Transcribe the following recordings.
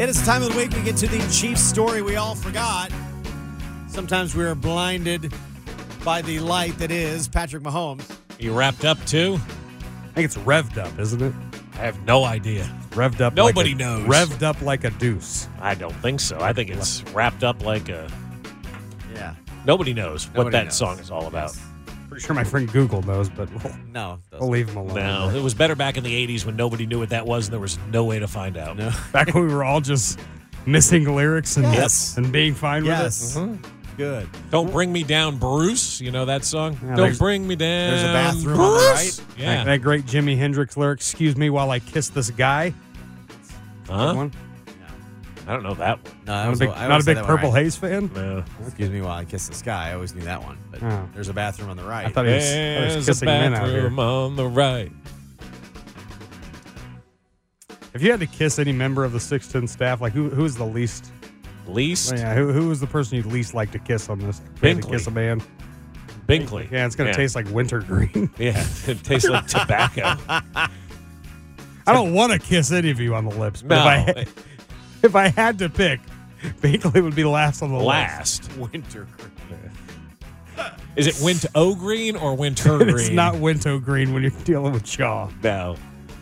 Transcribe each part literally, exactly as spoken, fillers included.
It is time of the week we get to the Chiefs story we all forgot. Sometimes we are blinded by the light that is Patrick Mahomes. You wrapped up too? I think it's revved up, isn't it? I have no idea. Revved up. Nobody like a, knows. Revved up like a deuce. I don't think so. I think it's wrapped up like a. Yeah. Nobody knows what Nobody that knows. song is all about. Pretty sure my friend Google knows, but we'll, No. we'll leave him alone. No, it was better back in the eighties when nobody knew what that was and there was no way to find out. No. Back when we were all just missing lyrics and Yes. and being fine Yes. with it. Good. Don't bring me down, Bruce. You know that song? Yeah, Don't there's- bring me down. there's a bathroom Bruce. on the right. Yeah. That, that great Jimi Hendrix lyric, excuse me while I kiss this guy. huh? One. I don't know that one. No, I Not a was, big, I not a always said big that one Purple right. Haze fan? No. Excuse me while I kiss the sky. I always knew that one. But Oh. there's a bathroom on the right. I thought he was, I thought he was There's a kissing men out here. bathroom on the right. If you had to kiss any member of the six ten staff, like who who is the least? Least Oh, yeah, who who was the person you'd least like to kiss on this? If you had to Binkley. kiss a man. Binkley. Yeah, it's gonna Yeah. taste like wintergreen. Yeah, it tastes like tobacco. I don't want to kiss any of you on the lips, but No, if I had, if I had to pick, Binkley would be last on the last. Winter. Is it winter o green or winter list. green? It's not winter green when you're dealing with Shaw. No.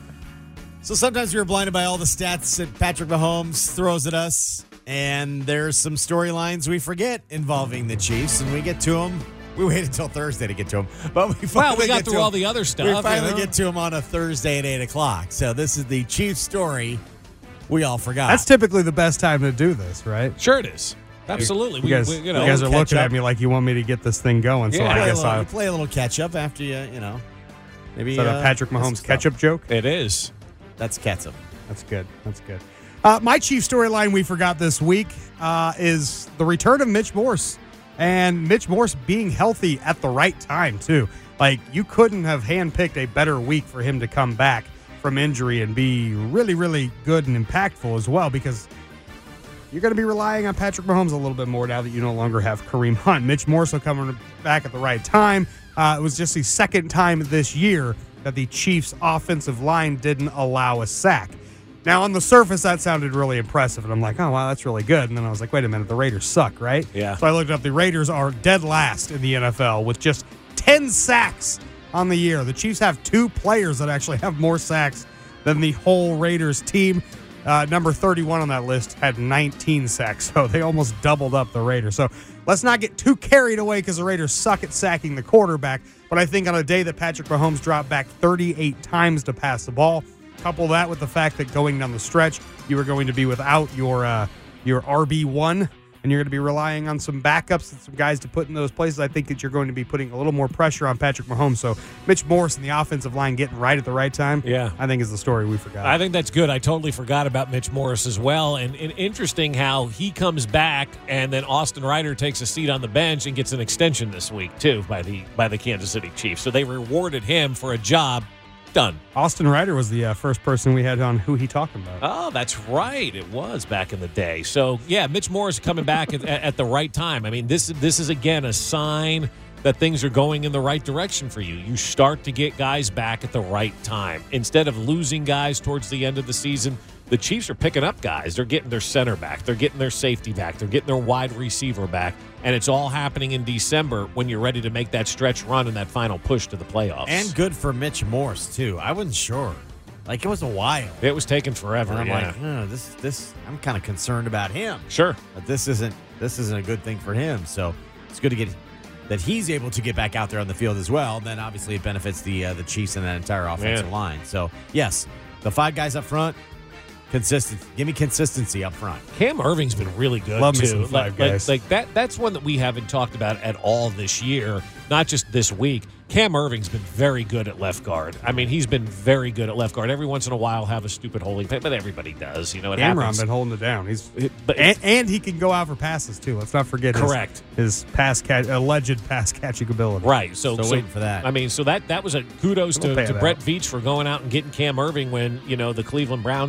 So sometimes we are blinded by all the stats that Patrick Mahomes throws at us. And there's some storylines we forget involving the Chiefs. And we get to them. We waited until Thursday to get to them. But we finally Well, we got get to through all 'em. the other stuff. We you finally know? get to them on a Thursday at eight o'clock. So this is the Chiefs story we all forgot. That's typically the best time to do this, right? Sure, it is. Absolutely. You We, guys, we, you you know, guys are catch looking up. at me like you want me to get this thing going. So Yeah. I play, a guess little, I we play a little catch up after you, you know. Maybe is that uh, a Patrick miss some Mahomes stuff. ketchup joke. it is. That's ketchup. That's good. That's good. Uh, my chief storyline we forgot this week uh, is the return of Mitch Morse. And Mitch Morse being healthy at the right time, too. Like, you couldn't have handpicked a better week for him to come back from injury and be really, really good and impactful as well, because you're going to be relying on Patrick Mahomes a little bit more now that you no longer have Kareem Hunt. Mitch Morse coming back at the right time. Uh, it was just the second time this year that the Chiefs' offensive line didn't allow a sack. Now, on the surface, that sounded really impressive, and I'm like, oh, wow, that's really good. And then I was like, wait a minute, the Raiders suck, right? Yeah. So I looked up, the Raiders are dead last in the N F L with just ten sacks on the year. The Chiefs have two players that actually have more sacks than the whole Raiders team. Uh, number thirty-one on that list had nineteen sacks, so they almost doubled up the Raiders. So let's not get too carried away because the Raiders suck at sacking the quarterback. But I think on a day that Patrick Mahomes dropped back thirty-eight times to pass the ball, couple that with the fact that going down the stretch, you are going to be without your uh, your R B one, and you're going to be relying on some backups and some guys to put in those places. I think that you're going to be putting a little more pressure on Patrick Mahomes. So Mitch Morse and the offensive line getting right at the right time, Yeah. I think is the story we forgot. I think that's good. I totally forgot about Mitch Morris as well. And, and interesting how he comes back and then Austin Ryder takes a seat on the bench and gets an extension this week, too, by the by the Kansas City Chiefs. So they rewarded him for a job done. Austin Ryder was the uh, first person we had on Who He Talking About. Oh, that's right. It was back in the day. So, yeah, Mitch Morris coming back at, at the right time. I mean, this this is, again, a sign that things are going in the right direction for you. You start to get guys back at the right time. Instead of losing guys towards the end of the season, the Chiefs are picking up guys. They're getting their center back. They're getting their safety back. They're getting their wide receiver back. And it's all happening in December when you're ready to make that stretch run and that final push to the playoffs. And good for Mitch Morse, too. I wasn't sure. Like, it was a while. it was taking forever. And I'm yeah. like, oh, this, this, I'm kind of concerned about him. Sure. But this isn't, this isn't a good thing for him. So it's good to get that he's able to get back out there on the field as well. Then obviously it benefits the uh, the Chiefs and that entire offensive Man. line. So yes, the five guys up front, consistent. Give me consistency up front. Cam Irving's been really good Love me too. some like, five like- guys. like that. That's one that we haven't talked about at all this year. Not just this week. Cam Irving's been very good at left guard. I mean, he's been very good at left guard. Every once in a while, have a stupid holding pick, but everybody does. You know, it Cameron happens. been holding it down. He's But and, and he can go out for passes too. Let's not forget his- Correct. his, pass catch, alleged pass catching ability. Right. So, So so waiting for that. I mean, so that that was a kudos We'll to, pay to it Brett out. Veach for going out and getting Cam Irving when, you know, the Cleveland Browns gave up on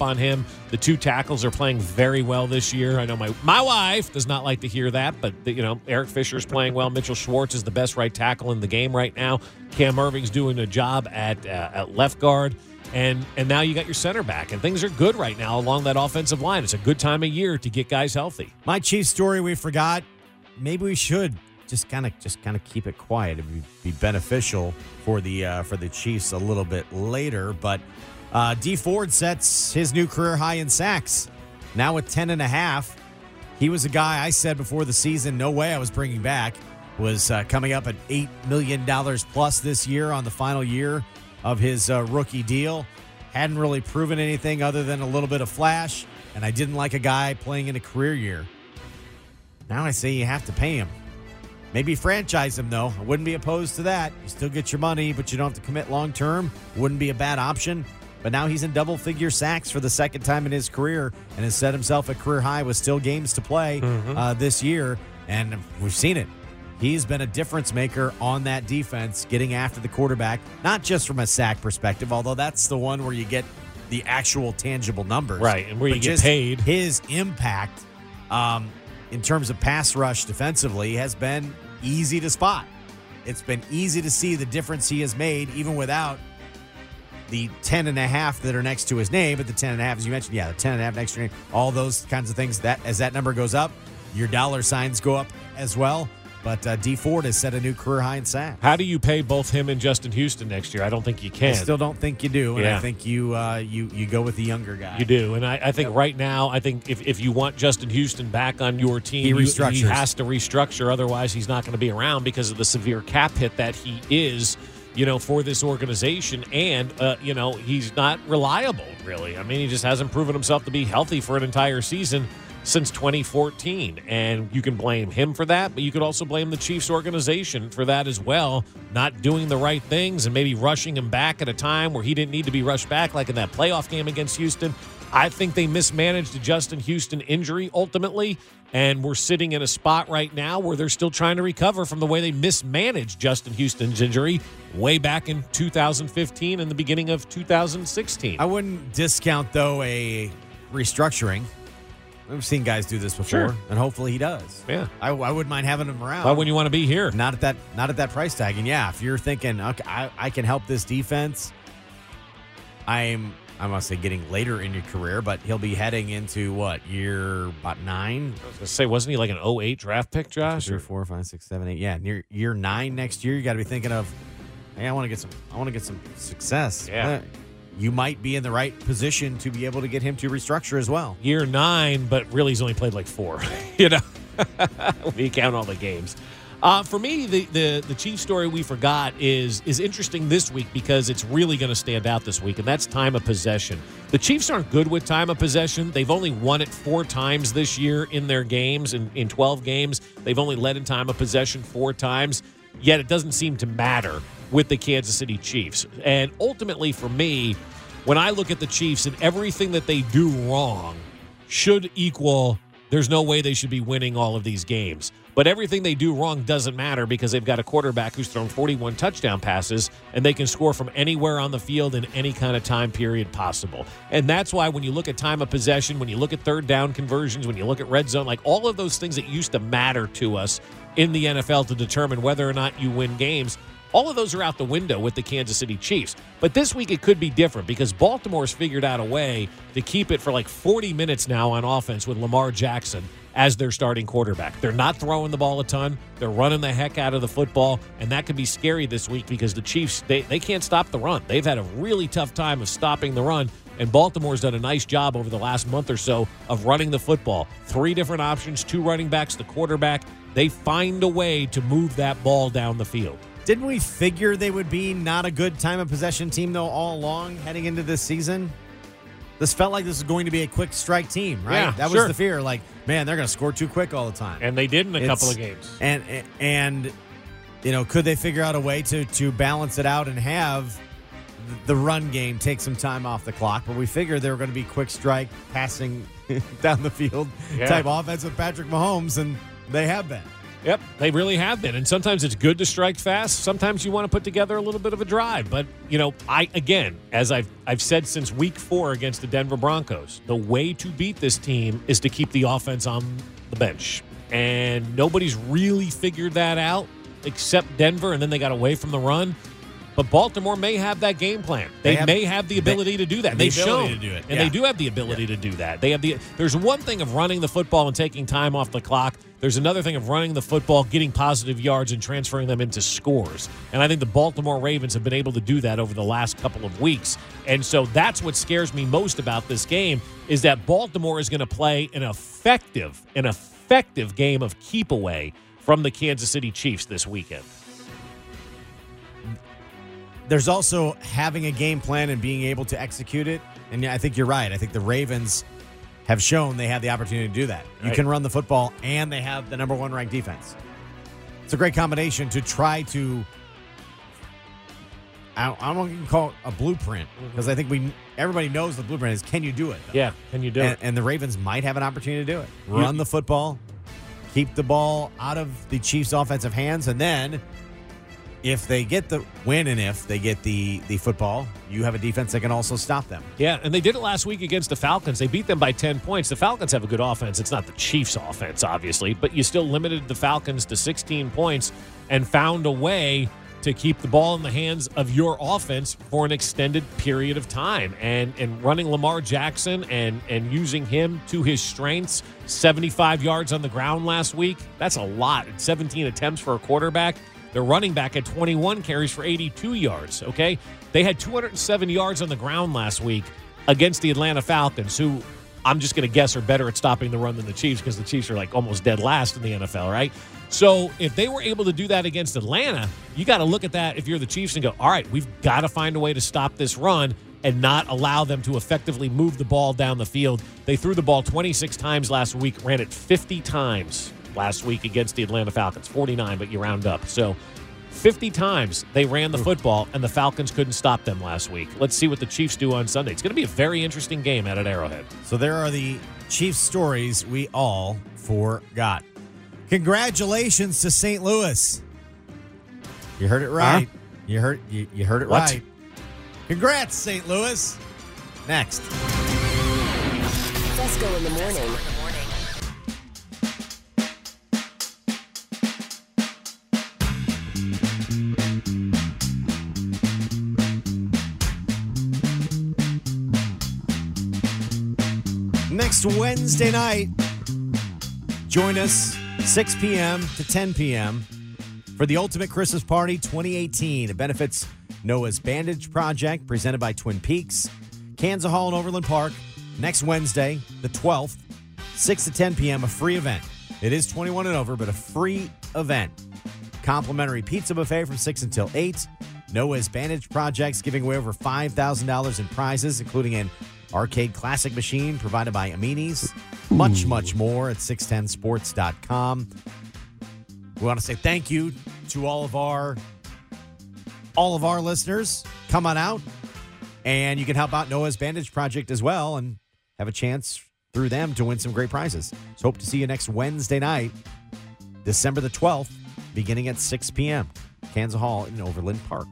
on him. The two tackles are playing very well this year. I know my my wife does not like to hear that, but you know Eric Fisher's playing well. Mitchell Schwartz is the best right tackle in the game right now. Cam Irving's doing a job at uh, at left guard. And and now you got your center back, and things are good right now along that offensive line. It's a good time of year to get guys healthy. My Chiefs story we forgot. Maybe we should just kind of just kind of keep it quiet. It would be beneficial for the uh, for the Chiefs a little bit later. But uh, D Ford sets his new career high in sacks. Now with ten and a half. He was a guy I said before the season, no way I was bringing back. Was uh, coming up at eight million dollars plus this year on the final year of his uh, rookie deal. Hadn't really proven anything other than a little bit of flash, and I didn't like a guy playing in a career year. Now I say you have to pay him. Maybe franchise him, though. I wouldn't be opposed to that. You still get your money, but you don't have to commit long term. Wouldn't be a bad option. But now he's in double-figure sacks for the second time in his career and has set himself a career high with still games to play mm-hmm. uh, this year, and we've seen it. He's been a difference maker on that defense, getting after the quarterback, not just from a sack perspective, although that's the one where you get the actual tangible numbers. Right, and where you but get paid. His impact um, in terms of pass rush defensively has been easy to spot. It's been easy to see the difference he has made, even without the ten and a half that are next to his name, but the ten and a half, as you mentioned, yeah, the ten and a half next to your name, all those kinds of things. That as that number goes up, your dollar signs go up as well. But uh, D Ford has set a new career high in sacks. How do you pay both him and Justin Houston next year? I don't think you can. I still don't think you do, and yeah. I think you uh, you you go with the younger guy. You do, and I, I think yep. right now, I think if, if you want Justin Houston back on your team, he, you, restructures. he has to restructure. Otherwise, he's not going to be around because of the severe cap hit that he is, you know, for this organization. And, uh, you know, he's not reliable, really. I mean, he just hasn't proven himself to be healthy for an entire season since twenty fourteen, and you can blame him for that, but you could also blame the Chiefs organization for that as well, not doing the right things and maybe rushing him back at a time where he didn't need to be rushed back, like in that playoff game against Houston. I think they mismanaged the Justin Houston injury ultimately, and we're sitting in a spot right now where they're still trying to recover from the way they mismanaged Justin Houston's injury way back in two thousand fifteen and the beginning of two thousand sixteen. I wouldn't discount, though, a restructuring. We've seen guys do this before, sure. and hopefully he does. Yeah, I, I wouldn't mind having him around. Why wouldn't you want to be here? Not at that, not at that price tag. And yeah, if you're thinking, okay, I, I can help this defense, I'm, I must say, getting later in your career, but he'll be heading into what year about nine? I was gonna say, wasn't he like an oh eight draft pick, Josh? Three, four, five, six, seven, eight. Yeah, near year nine next year. You got to be thinking of, hey, I want to get some, I want to get some success. Yeah. You might be in the right position to be able to get him to restructure as well. Year nine, but really he's only played like four, you know, when you count all the games. Uh, for me, the, the the Chiefs story we forgot is is interesting this week because it's really going to stand out this week, and that's time of possession. The Chiefs aren't good with time of possession. They've only won it four times this year in their games. In, in twelve games, they've only led in time of possession four times, yet it doesn't seem to matter with the Kansas City Chiefs. And ultimately for me, when I look at the Chiefs and everything that they do wrong should equal, there's no way they should be winning all of these games. But everything they do wrong doesn't matter because they've got a quarterback who's thrown forty-one touchdown passes, and they can score from anywhere on the field in any kind of time period possible. And that's why when you look at time of possession, when you look at third down conversions, when you look at red zone, like all of those things that used to matter to us in the N F L to determine whether or not you win games, all of those are out the window with the Kansas City Chiefs. But this week it could be different because Baltimore's figured out a way to keep it for like forty minutes now on offense with Lamar Jackson as their starting quarterback. They're not throwing the ball a ton. They're running the heck out of the football, and that could be scary this week because the Chiefs, they, they can't stop the run. They've had a really tough time of stopping the run, and Baltimore's done a nice job over the last month or so of running the football. Three different options, two running backs, the quarterback. They find a way to move that ball down the field. Didn't we figure they would be not a good time of possession team, though, all along heading into this season? This felt like this was going to be a quick strike team, right? Yeah, that sure. was the fear. Like, man, they're going to score too quick all the time. And they did in a It's, couple of games. And, and you know, could they figure out a way to, to balance it out and have the run game take some time off the clock? But we figured they were going to be quick strike, passing down the field yeah. type offense with Patrick Mahomes, and they have been. Yep, they really have been. And sometimes it's good to strike fast. Sometimes you want to put together a little bit of a drive. But, you know, I again, as I've I've said since week four against the Denver Broncos, the way to beat this team is to keep the offense on the bench. And nobody's really figured that out except Denver, and then they got away from the run. But Baltimore may have that game plan. They, They have- may have the ability they- to do that. the They've ability shown, to do it, and yeah. they do have the ability to do that. They have the. There's one thing of running the football and taking time off the clock. There's another thing of running the football, getting positive yards, and transferring them into scores. And I think the Baltimore Ravens have been able to do that over the last couple of weeks. And so that's what scares me most about this game is that Baltimore is going to play an effective, an effective game of keep away from the Kansas City Chiefs this weekend. There's also having a game plan and being able to execute it. And I think you're right. I think the Ravens have shown they have the opportunity to do that. You Right. can run the football, and they have the number one ranked defense. It's a great combination to try to. I don't, I don't even call it a blueprint because I think we everybody knows the blueprint is can you do it? Yeah, can you do and, it? and the Ravens might have an opportunity to do it. Run the football, keep the ball out of the Chiefs' offensive hands, and then if they get the win and if they get the, the football, you have a defense that can also stop them. Yeah, and they did it last week against the Falcons. They beat them by ten points. The Falcons have a good offense. It's not the Chiefs' offense, obviously, but you still limited the Falcons to sixteen points and found a way to keep the ball in the hands of your offense for an extended period of time. And and running Lamar Jackson and, and using him to his strengths, seventy-five yards on the ground last week, that's a lot. seventeen attempts for a quarterback. Their running back had twenty-one carries for eighty-two yards, okay? They had two hundred seven yards on the ground last week against the Atlanta Falcons, who I'm just going to guess are better at stopping the run than the Chiefs because the Chiefs are like almost dead last in the N F L, right? So if they were able to do that against Atlanta, you got to look at that if you're the Chiefs and go, all right, we've got to find a way to stop this run and not allow them to effectively move the ball down the field. They threw the ball twenty-six times last week, ran it fifty times last week against the Atlanta Falcons. forty-nine, but you round up. So fifty times they ran the football, and the Falcons couldn't stop them last week. Let's see what the Chiefs do on Sunday. It's going to be a very interesting game out at Arrowhead. So there are the Chiefs stories we all forgot. Congratulations to Saint Louis. You heard it right. Huh? You heard you, you heard it What? right. Congrats, Saint Louis. Next. Fesco in the morning. Next Wednesday night, join us six p.m. to ten p.m. for the Ultimate Christmas Party twenty eighteen. It benefits Noah's Bandage Project, presented by Twin Peaks, Kansas Hall and Overland Park. Next Wednesday, the twelfth, six to ten p.m., a free event. It is twenty-one and over, but a free event. Complimentary pizza buffet from six until eight. Noah's Bandage Project's giving away over five thousand dollars in prizes, including an arcade classic machine provided by Amini's. Much, much more at six ten sports dot com. We want to say thank you to all of our all of our listeners. Come on out, and you can help out Noah's Bandage Project as well and have a chance through them to win some great prizes. So hope to see you next Wednesday night, December the twelfth, beginning at six p.m. Kansas Hall in Overland Park.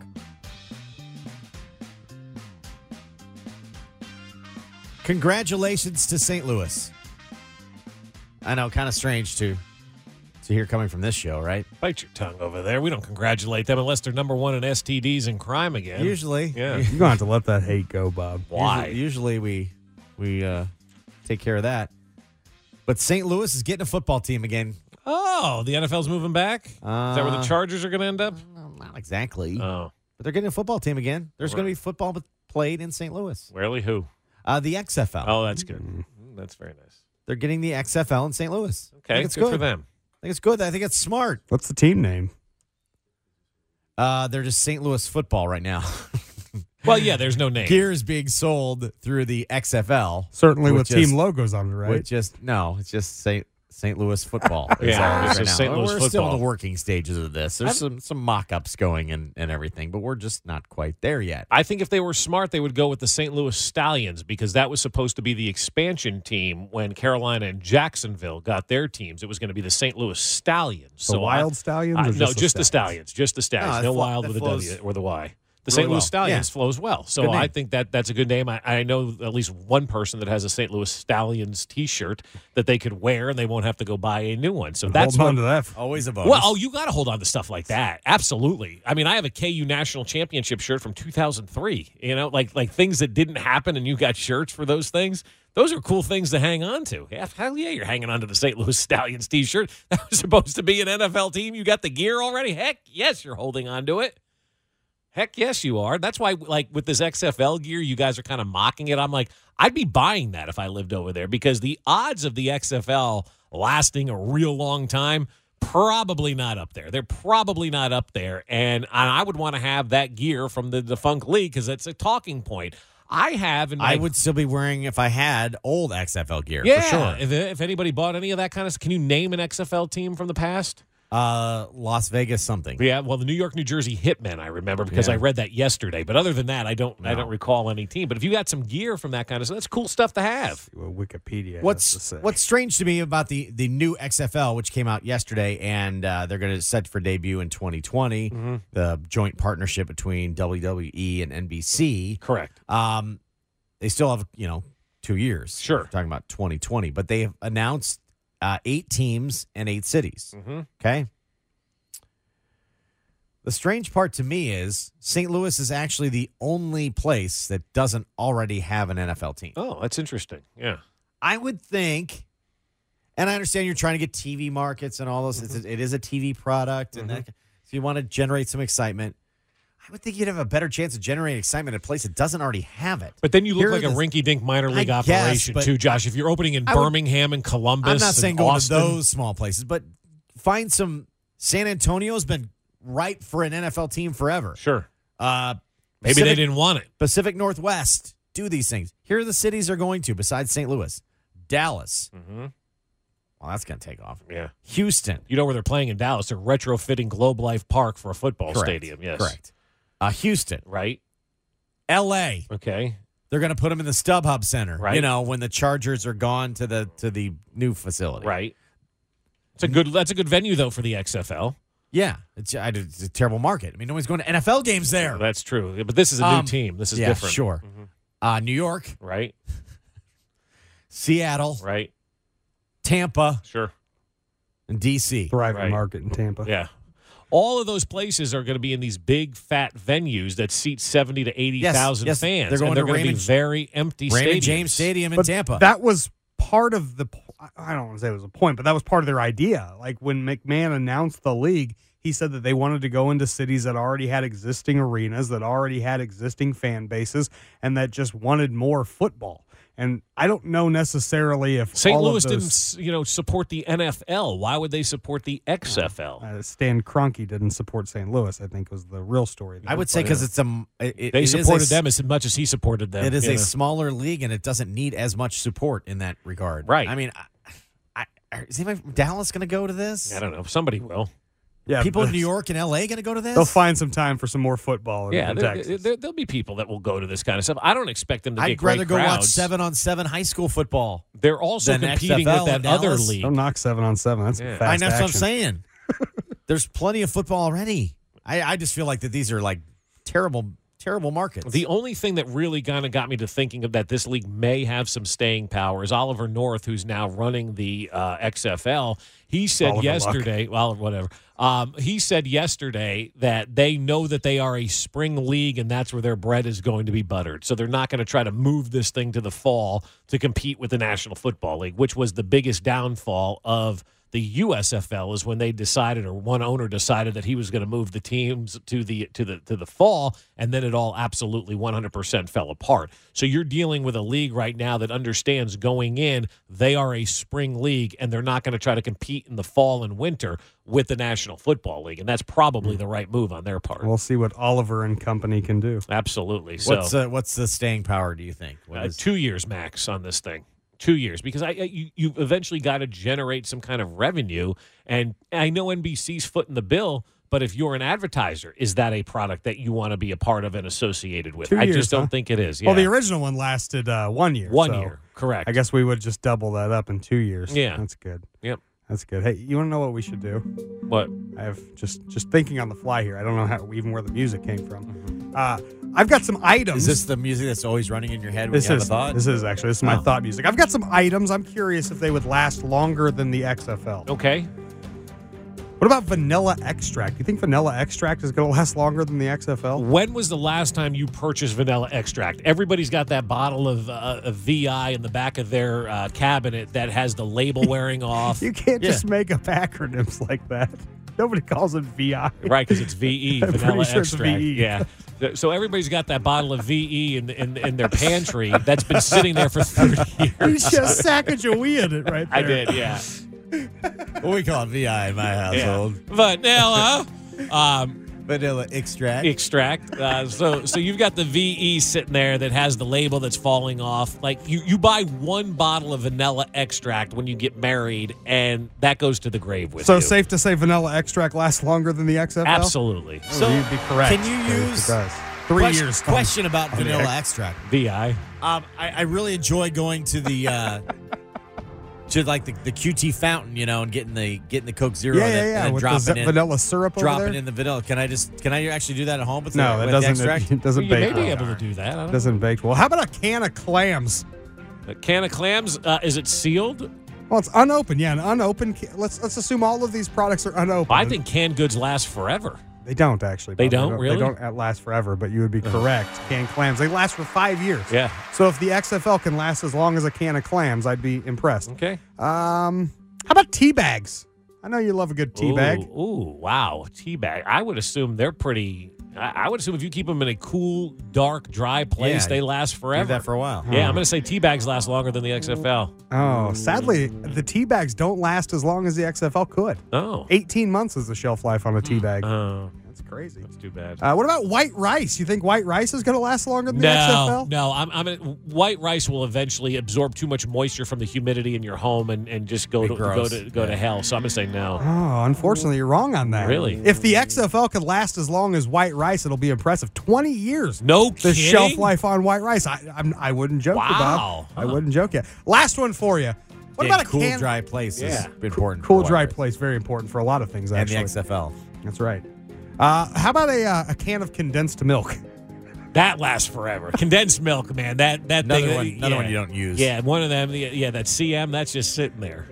Congratulations to Saint Louis. I know, kind of strange to to hear coming from this show, right? Bite your tongue over there. We don't congratulate them unless they're number one in S T Ds and crime again. Usually, Yeah. You're going to have to let that hate go, Bob. Why? Usually, usually we we uh, take care of that. But Saint Louis is getting a football team again. Oh, the N F L's moving back? Is that where the Uh, Chargers are going to end up? Well, not exactly, Oh, but they're getting a football team again. There's Right. going to be football played in Saint Louis. rarely who? Uh, the X F L. Oh, that's good. Mm, That's very nice. They're getting the X F L in Saint Louis. I Okay, think it's good, good for them. I think it's good. I think it's smart. What's the team name? Uh, they're just Saint Louis football right now. Well, yeah, there's no name. Gears being sold through the X F L. Certainly With with just- team logos on it, right? With just no, it's just Saint Saint Louis football. is Yeah, all it is it's right just now. Saint Louis We're still in football. the working stages of this. There's I've- some some mock-ups going and, and everything, but we're just not quite there yet. I think if they were smart, they would go with the Saint Louis Stallions because that was supposed to be the expansion team when Carolina and Jacksonville got their teams. It was going to be the Saint Louis Stallions. The Wild Stallions I, or no, just the just the Stallions? Stallions. Just the Stallions. No, No, that flo- Wild that with a flows W or the Y. The really Saint Louis well. Stallions Yeah. flows well. So Good name. I think that that's a good name. I, I know at least one person that has a Saint Louis Stallions T-shirt that they could wear, and they won't have to go buy a new one. So that's Hold what, on to that. Always a bonus. well, oh, you got to hold on to stuff like that. Absolutely. I mean, I have a K U National Championship shirt from two thousand three. You know, like like things that didn't happen, and you got shirts for those things. Those are cool things to hang on to. Yeah, hell yeah, you're hanging on to the Saint Louis Stallions T-shirt. That was supposed to be an N F L team. You got the gear already. Heck yes, you're holding on to it. Heck yes, you are. That's why, like, with this X F L gear, you guys are kind of mocking it. I'm like, I'd be buying that if I lived over there because the odds of the X F L lasting a real long time, probably not up there. They're probably not up there. And I would want to have that gear from the defunct league because it's a talking point. I have in my I would still be wearing if I had old X F L gear. yeah, for sure. If, if anybody bought any of that kind of, can you name an X F L team from the past? Uh, Las Vegas something. Yeah, well, the New York, New Jersey Hitmen, I remember because Yeah. I read that yesterday. But other than that, I don't, I No. don't recall any team. But if you got some gear from that kind of stuff, that's cool stuff to have. What Wikipedia has to What's say. what's strange to me about the the new X F L, which came out yesterday, and uh, they're going to set for debut in twenty twenty, Mm-hmm. the joint partnership between W W E and N B C. Correct. Um, they still have you know two years. Sure. We're talking about twenty twenty, but they have announced uh, eight teams and eight cities. Mm-hmm. Okay. The strange part to me is Saint Louis is actually the only place that doesn't already have an N F L team. Oh, that's interesting. Yeah. I would think, and I understand you're trying to get T V markets and all those. Mm-hmm. It's a, it is a T V product, and that, so you want to generate some excitement. I would think you'd have a better chance of generating excitement at a place that doesn't already have it. But then you look Here are like a the- rinky-dink minor league I guess, operation, but too, Josh. If you're opening in I would- Birmingham and Columbus, I'm not saying and go Austin, to those small places, but find some. San Antonio's been ripe for an N F L team forever. Sure. Uh, Maybe Pacific, they didn't want it. Pacific Northwest do these things. Here are the cities they're going to besides Saint Louis: Dallas. Mm-hmm. Well, that's going to take off. Yeah. Houston. You know where they're playing in Dallas? They're retrofitting Globe Life Park for a football Correct. stadium. Yes. Correct. Uh, Houston. Right. L A. Okay. They're going to put them in the StubHub Center. Right. You know, when the Chargers are gone to the to the new facility. Right. It's a good. That's a good venue though for the X F L. Yeah, it's, I- it's a terrible market. I mean, nobody's going to N F L games there. That's true. But this is a new Um, team. This is yeah, different. sure. Uh, New York, Right. Seattle, Right. Tampa, Sure. and D C. Thriving Right. market in Tampa? Yeah. All of those places are going to be in these big fat venues that seat seventy to eighty thousand yes, fans. they're going and they're to going to be Raymond- very empty Raymond stadiums. James Stadium in But Tampa. that was part of the. po- I don't want to say it was a point, but that was part of their idea. Like when McMahon announced the league, he said that they wanted to go into cities that already had existing arenas, that already had existing fan bases, and that just wanted more football. And I don't know necessarily if Saint all Louis of didn't, those, s- you know, support the N F L. Why would they support the X F L? uh, Stan Kroenke didn't support Saint Louis. I think was the real story. I would say because it's a. It, it- They it is a supported s- them as much as he supported them. It is you a know. smaller league, and it doesn't need as much support in that regard. Right. I mean, I, I, is anybody from Dallas going to go to this? I don't know. Somebody will. yeah, People in but New York and L A going to go to this? They'll find some time for some more football in, Yeah, in there, Texas. there, there'll be people that will go to this kind of stuff. I don't expect them to I'd get great rather go watch crowds. seven on seven high school football. They're also than competing X F L with in that other Dallas. league. Don't knock seven on seven. That's Yeah. fast I know that's what I'm action. saying. There's plenty of football already. I, I just feel like that these are like terrible, terrible markets. The only thing that really kind of got me to thinking of that this league may have some staying power is Oliver North, who's now running the uh, X F L. He said Oliver yesterday, well, whatever. Um, he said yesterday that they know that they are a spring league and that's where their bread is going to be buttered. So they're not going to try to move this thing to the fall to compete with the National Football League, which was the biggest downfall of the U S F L is when they decided, or one owner decided that he was going to move the teams to the to the to the fall, and then it all absolutely one hundred percent fell apart. So you're dealing with a league right now that understands going in, they are a spring league, and they're not going to try to compete in the fall and winter with the National Football League, and that's probably the right move on their part. We'll see what Oliver and company can do. Absolutely. So what's uh, what's the staying power? Do you think? What uh, is- two years max on this thing. Two years, because I, I you you eventually got to generate some kind of revenue, and I know N B C's footing the bill. But if you're an advertiser, is that a product that you want to be a part of and associated with? Two I years, just don't huh? think it is. Yeah. Well, the original one lasted uh, one year. One so year, correct. I guess we would just double that up in two years. Yeah. That's good. Yep. That's good. Hey, you want to know what we should do? What? I have just just thinking on the fly here. I don't know how even where the music came from. Uh, I've got some items. Is this the music that's always running in your head when This you have is a thought? this is actually this is my Oh. thought music. I've got some items. I'm curious if they would last longer than the X F L. Okay. What about vanilla extract? Do you think vanilla extract is going to last longer than the X F L? When was the last time you purchased vanilla extract? Everybody's got that bottle of, uh, of V I in the back of their uh, cabinet that has the label wearing off. You can't Yeah. just make up acronyms like that. Nobody calls it V I. Right, because it's V E, I'm vanilla pretty sure it's extract. V E. Yeah. So everybody's got that bottle of V E in, in, in their pantry that's been sitting there for thirty You years. just Sacagawea it right there. I did, yeah. Well, we call it V I in my household. yeah. Vanilla um, Vanilla extract. extract. Uh, so so you've got the V E sitting there that has the label that's falling off. Like you, you buy one bottle of vanilla extract when you get married, and that goes to the grave with So you. safe to say vanilla extract lasts longer than the X F L? Absolutely. So you'd be correct. can you It use- does. Three question, years. Tom. Question about on the vanilla X- extract. V I. Um, I, I really enjoy going to the uh, to like the, the Q T fountain, you know, and getting the getting the Coke Zero. Yeah, and yeah, then- yeah. And then With the dropping z- in, vanilla syrup over dropping there. in the vanilla. Can I just can I actually do that at home with no, the, that with doesn't. the extract? It doesn't You bake. may be well. able to do that. I don't It doesn't bake well. How about a can of clams? know. A can of clams, uh, is it sealed? Well, it's unopened. Yeah, an unopened. Ca- let's let's assume all of these products are unopened. I think canned goods last forever. they don't actually. They Bob. don't? Really? They don't uh, last forever. But you would be correct. Canned clams. They last for five years. Yeah. So if the X F L can last as long as a can of clams, I'd be impressed. Okay. Um, how about tea bags? I know you love a good tea bag. Ooh, ooh, wow. Tea bag. I would assume they're pretty. I, I would assume if you keep them in a cool, dark, dry place, Yeah, they last Do forever. that for a while. yeah, I'm going to say tea bags last longer than the X F L. Oh, sadly, the tea bags don't last as long as the X F L could. Oh. eighteen months is the shelf life on a tea bag. Oh, That's crazy. that's too bad. Uh, what about white rice? You think white rice is going to last longer than the X F No, L? no. I'm, I'm a, white rice will eventually absorb too much moisture from the humidity in your home and, and just go Be to gross. go to go to Yeah. hell. So I'm gonna say no. Oh, unfortunately, you're wrong on that. Really? If the X F L could last as long as white rice, it'll be impressive. twenty years. No The kidding. shelf life on white rice. I I'm, I wouldn't joke you, Wow. Bob. I wouldn't joke you. Last one for you. What Yeah, about a cool, can? dry place Yeah. is important. Cool, for dry white place. Very important for a lot of things, rice. And actually. the X F L. That's right. Uh, how about a, uh, a can of condensed milk? That lasts forever. Condensed milk, man. That that Another thing. one- uh, another yeah. one you don't use. Yeah, one of them. Yeah, yeah, that C M. That's just sitting there.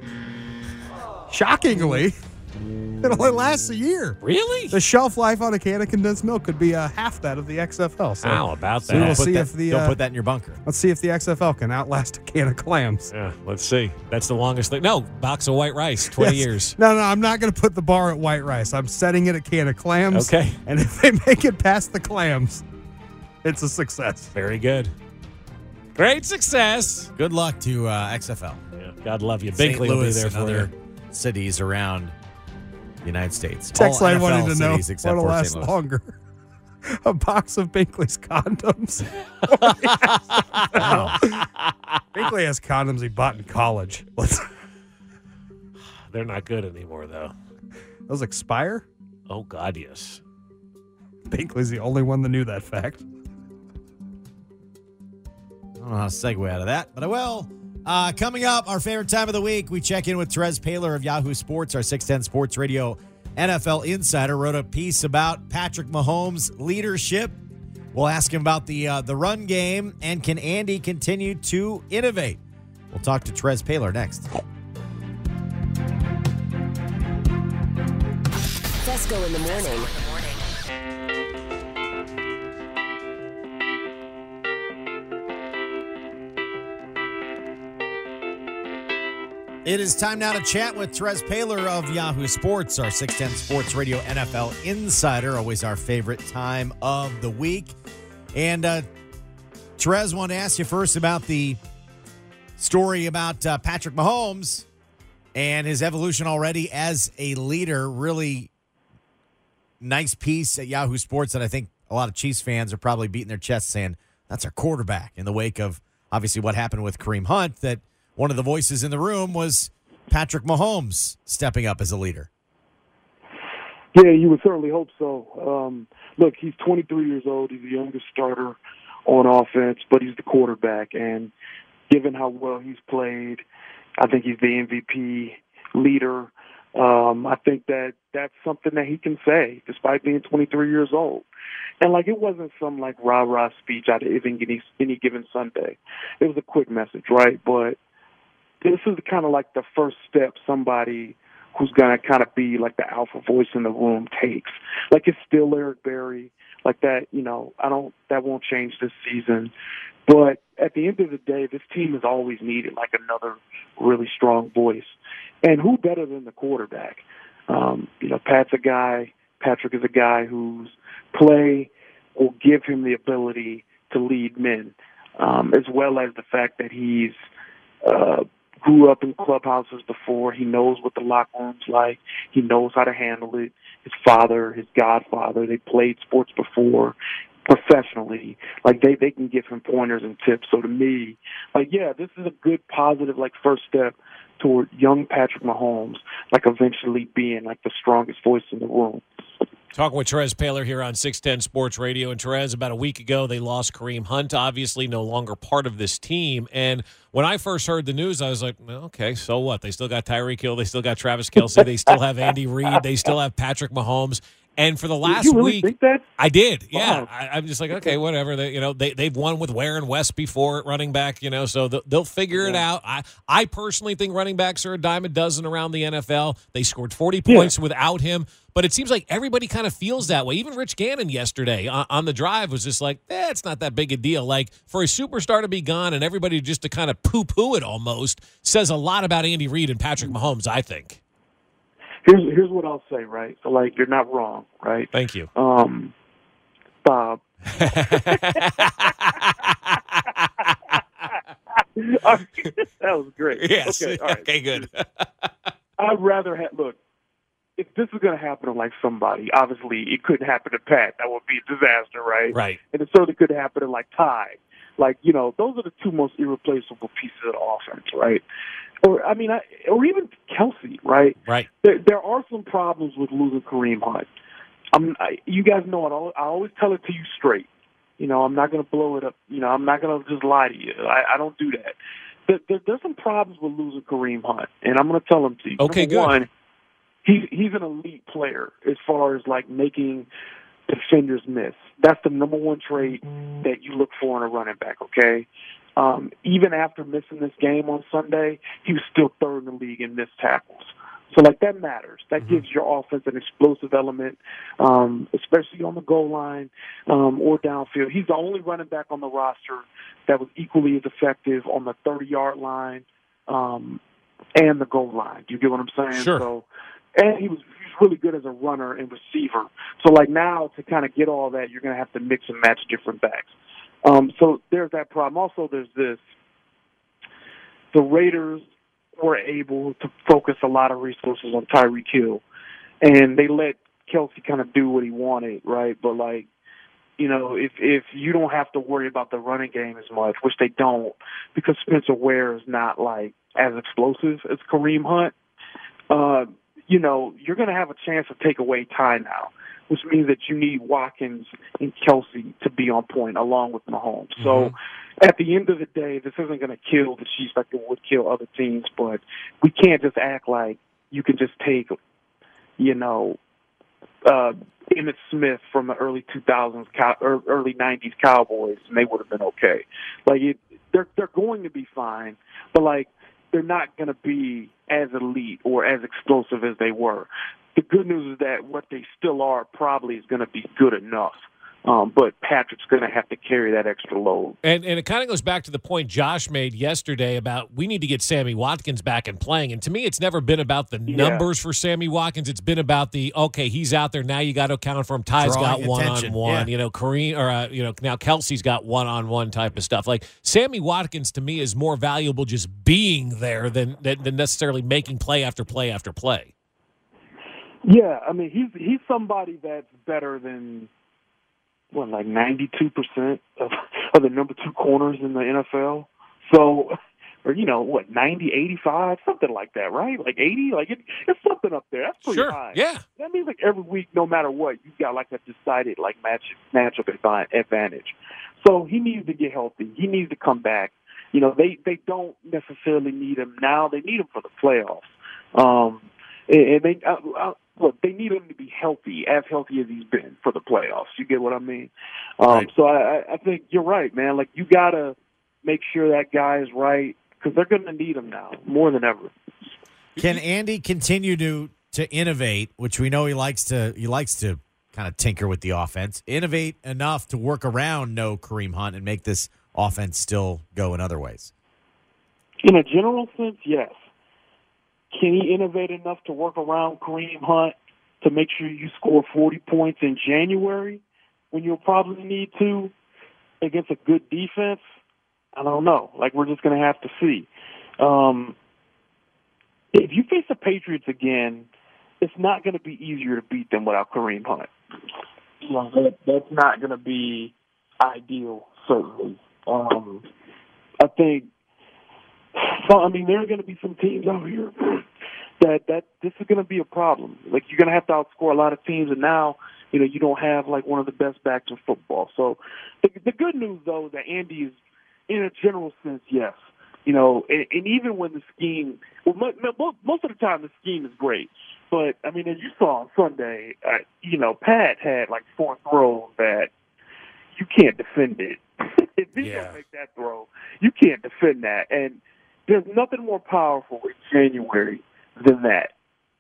Shockingly, it only lasts a year. Really? The shelf life on a can of condensed milk could be uh, half that of the X F L. So How about so we'll that? Put see that- if the don't uh, put that in your bunker. let's see if the X F L can outlast a can of clams. Yeah, let's see. That's the longest thing. No, box of white rice, twenty Yes. years. No, no, I'm not going to put the bar at white rice. I'm setting it at can of clams. Okay. And if they make it past the clams, it's a success. Very good. Great success. Good luck to uh, X F L. Yeah, God love you. Saint Binkley will be Louis there and for other you. cities around the United States. Text All line N F L wanted to know cities except what'll for last Saint Louis. longer. A box of Binkley's condoms. Binkley has condoms he bought in college. Let's, They're not good anymore, though. those expire? Oh, God, yes. Binkley's the only one that knew that fact. I don't know how to segue out of that, but I will. Uh, coming up, our favorite time of the week, we check in with Terez Paylor of Yahoo Sports, our six ten Sports Radio N F L insider, wrote a piece about Patrick Mahomes' leadership. We'll ask him about the uh, the run game and can Andy continue to innovate. We'll talk to Terez Paylor next. Fesco in the morning. It is time now to chat with Terez Paylor of Yahoo Sports, our six ten Sports Radio N F L insider, always our favorite time of the week. And uh, Terez, wanted to ask you first about the story about uh, Patrick Mahomes and his evolution already as a leader. Really nice piece at Yahoo Sports that I think a lot of Chiefs fans are probably beating their chests saying, that's our quarterback, in the wake of obviously what happened with Kareem Hunt, that one of the voices in the room was Patrick Mahomes stepping up as a leader. Yeah, you would certainly hope so. Um, look, he's twenty-three years old. He's the youngest starter on offense, but he's the quarterback. And given how well he's played, I think he's the M V P leader. Um, I think that that's something that he can say, despite being twenty-three years old. And, like, it wasn't some, like, rah-rah speech out of any, any given Sunday. It was a quick message, right? But this is kind of like the first step somebody who's going to kind of be like the alpha voice in the room takes. Like, it's still Eric Berry. Like that, you know, I don't, that won't change this season. But at the end of the day, this team has always needed like another really strong voice. And who better than the quarterback? Um, you know, Pat's a guy, Patrick is a guy whose play will give him the ability to lead men, um, as well as the fact that he's, uh, grew up in clubhouses before. He knows what the locker room's like. He knows how to handle it. His father, his godfather, they played sports before professionally. Like, they, they can give him pointers and tips. So to me, like, yeah, this is a good, positive, like, first step toward young Patrick Mahomes, like, eventually being, like, the strongest voice in the room. Talking with Terez Paylor here on six ten Sports Radio. And Terez, about a week ago, they lost Kareem Hunt, obviously no longer part of this team. And when I first heard the news, I was like, well, okay, so what? They still got Tyreek Hill. They still got Travis Kelce. They still have Andy Reid. They still have Patrick Mahomes. And for the last you really week, think that? I did. Yeah, Wow. I, I'm just like, okay, whatever. They, you know, they they've won with Ware and West before at running back. You know, so they'll, they'll figure it Yeah. out. I I personally think running backs are a dime a dozen around the N F L. They scored forty Yeah. points without him, but it seems like everybody kind of feels that way. Even Rich Gannon yesterday on, on the drive was just like, eh, it's not that big a deal. Like, for a superstar to be gone and everybody just to kind of poo poo it almost says a lot about Andy Reid and Patrick Mahomes, I think. Here's here's what I'll say, right? So, like, you're not wrong, right? Thank you. Um, Bob. That was great. Yes. Okay, all right. Okay, good. I'd rather have, look, if this is going to happen to, like, somebody, obviously it couldn't happen to Pat. That would be a disaster, right? Right. And it certainly could happen to, like, Ty. Like, you know, those are the two most irreplaceable pieces of the offense, right? Or, I mean, I, or even Kelce, right? Right. There, there are some problems with losing Kareem Hunt. I'm, I, you guys know it. I always tell it to you straight. You know, I'm not going to blow it up. You know, I'm not going to just lie to you. I, I don't do that. There, there, there's some problems with losing Kareem Hunt, and I'm going to tell them to you. Okay, Number good. One, he's he's an elite player as far as like making defenders miss. That's the number one trait that you look for in a running back. Okay. Um, even after missing this game on Sunday, he was still third in the league in missed tackles. So, like, that matters. That Mm-hmm. gives your offense an explosive element, um, especially on the goal line um, or downfield. He's the only running back on the roster that was equally as effective on the thirty-yard line um, and the goal line. Do you get what I'm saying? Sure. So, and he was, he was really good as a runner and receiver. So, like, now to kind of get all that, you're going to have to mix and match different backs. Um, so there's that problem. Also, there's this. The Raiders were able to focus a lot of resources on Tyreek Hill, and they let Kelce kind of do what he wanted, right? But, like, you know, if if you don't have to worry about the running game as much, which they don't, because Spencer Ware is not, like, as explosive as Kareem Hunt, uh, you know, you're going to have a chance to take away Ty now, which means that you need Watkins and Kelce to be on point along with Mahomes. Mm-hmm. So at the end of the day, this isn't going to kill the Chiefs like it would kill other teams, but we can't just act like you can just take, you know, uh, Emmitt Smith from the early two thousands, cow- or early nineties Cowboys, and they would have been okay. Like, it, they're they're going to be fine, but, like, they're not going to be as elite or as explosive as they were. The good news is that what they still are probably is going to be good enough. Um, but Patrick's going to have to carry that extra load. And and it kind of goes back to the point Josh made yesterday about we need to get Sammy Watkins back and playing. And to me, it's never been about the Yeah. numbers for Sammy Watkins. It's been about the, okay, he's out there. Now you got to account for him. Ty's got Drawing one attention, on one. yeah. You know, Kareem, or, uh, you know, now Kelsey's got one on one type of stuff. Like, Sammy Watkins to me is more valuable just being there than, than, than necessarily making play after play after play. Yeah, I mean, he's he's somebody that's better than, what, like ninety-two percent of, of the number two corners in the N F L. So, or, you know, what, ninety, eighty-five, something like that, right? Like eighty? Like, it, it's something up there. That's pretty Sure. high. Yeah. That means, like, every week, no matter what, you've got, like, a decided, like, match matchup advi- advantage. So he needs to get healthy. He needs to come back. You know, they, they don't necessarily need him now. They need him for the playoffs. Um, and, and they uh, uh, look, they need him to be healthy, as healthy as he's been for the playoffs. You get what I mean? Um, Right. So I, I think you're right, man. Like, you got to make sure that guy is right because they're going to need him now more than ever. Can Andy continue to to innovate, which we know he likes to he likes to kind of tinker with the offense, innovate enough to work around no Kareem Hunt and make this offense still go in other ways? In a general sense, yes. Can he innovate enough to work around Kareem Hunt to make sure you score forty points in January when you'll probably need to against a good defense? I don't know. Like, we're just going to have to see. Um, if you face the Patriots again, it's not going to be easier to beat them without Kareem Hunt. You know, that, that's not going to be ideal, certainly. Um, I think, so, I mean, there are going to be some teams out here that, that this is going to be a problem. Like, you're going to have to outscore a lot of teams, and now, you know, you don't have, like, one of the best backs in football. So the, the good news, though, is that Andy is, in a general sense, yes. You know, and, and even when the scheme, well, most, most of the time the scheme is great. But, I mean, as you saw on Sunday, uh, you know, Pat had, like, four throws that you can't defend it. If he Yeah. don't make that throw, you can't defend that. And there's nothing more powerful in January than that.